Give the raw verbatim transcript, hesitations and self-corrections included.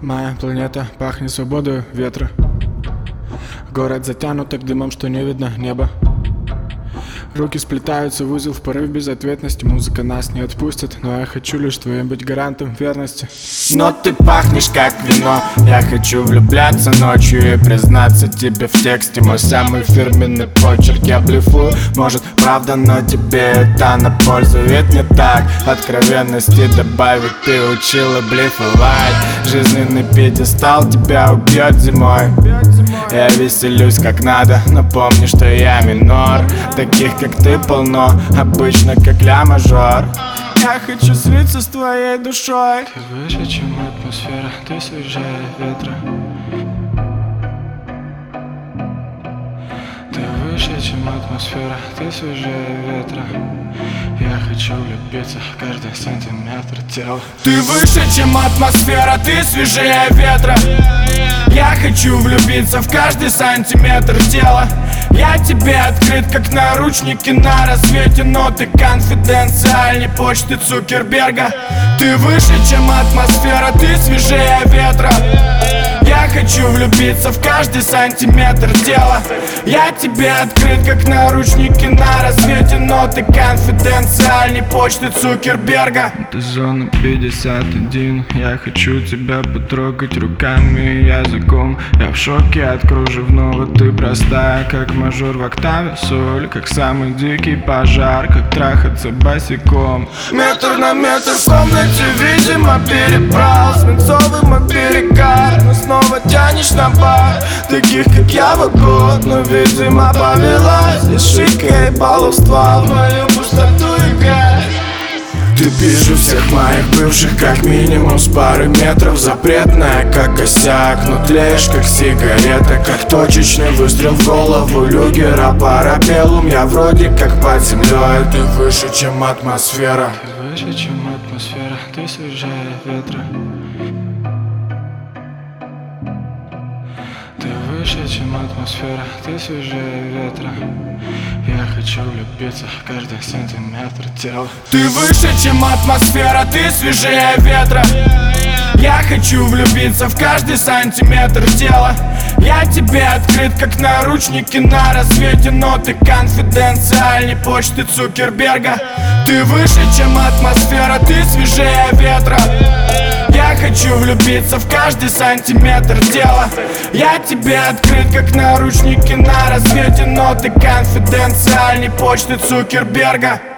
Моя планета пахнет свободой ветра. Город затянут так дымом, что не видно неба. Руки сплетаются в узел в порыв безответности. Музыка нас не отпустит, но я хочу лишь твоим быть гарантом верности. Но ты пахнешь как вино. Я хочу влюбляться ночью и признаться тебе в тексте. Мой самый фирменный почерк я блефую. Может правда, но тебе это на пользу. Ведь не так откровенности добавить. Ты учила блефовать. Жизненный пьедестал тебя убьет зимой. Я веселюсь как надо, но помни, что я минор. Таких как ты полно, обычно как ля-мажор. Я хочу слиться с твоей душой. Ты выше, чем атмосфера, ты свежее ветра. Ты выше, чем атмосфера, ты свежее ветра. Я хочу влюбиться в каждый сантиметр тела. Ты выше, чем атмосфера, ты свежее ветра. Я хочу влюбиться в каждый сантиметр тела. Я тебе открыт, как наручники на рассвете. Но ты конфиденциальней почты Цукерберга. Ты выше, чем атмосфера, ты свежее ветра. Я хочу влюбиться в каждый сантиметр тела. Я тебе открыт, как наручники на рассвете. Но ты конфиденциальней почты Цукерберга. Это зона пятьдесят один. Я хочу тебя потрогать руками и языком. Я в шоке от кружевного. Ты простая, как мажор в октаве соль. Как самый дикий пожар, как трахаться босиком. Метр на метр в комнате, видимо, перебрал свинцовым оберегар. Но снова тянешь на бар. Таких, как я, вагон. Но, видимо, повелась из шика и баловства в мою пустоту и грязь. Ты ближе всех моих бывших, как минимум с пары метров. Запретная, как косяк, но тлеешь, как сигарета. Как точечный выстрел в голову люгера. Парабеллум, я вроде как под землей. Ты выше, чем атмосфера. Ты выше, чем атмосфера, ты свежее ветра. Ты выше, чем атмосфера, ты свежее ветра. Я хочу влюбиться в каждый сантиметр тела. Ты выше, чем атмосфера, ты свежее ветра. Я хочу влюбиться в каждый сантиметр тела. Я тебе открыт, как наручники на рассвете. Но ты конфиденциальней почты Цукерберга. Ты выше, чем атмосфера, ты свежее ветра. Я хочу влюбиться в каждый сантиметр тела. Я тебе открыт, как наручники на рассвете. Но ты конфиденциальней почты Цукерберга.